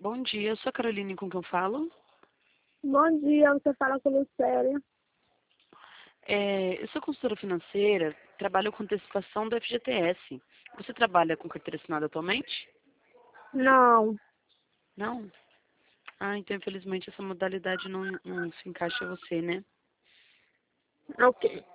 Bom dia, eu sou a Caroline, com quem eu falo. Bom dia, você fala com Lucélia. Eu sou consultora financeira, trabalho com antecipação do FGTS. Você trabalha com carteira assinada atualmente? Não, Não? Ah, então infelizmente essa modalidade não se encaixa a você, né? ok.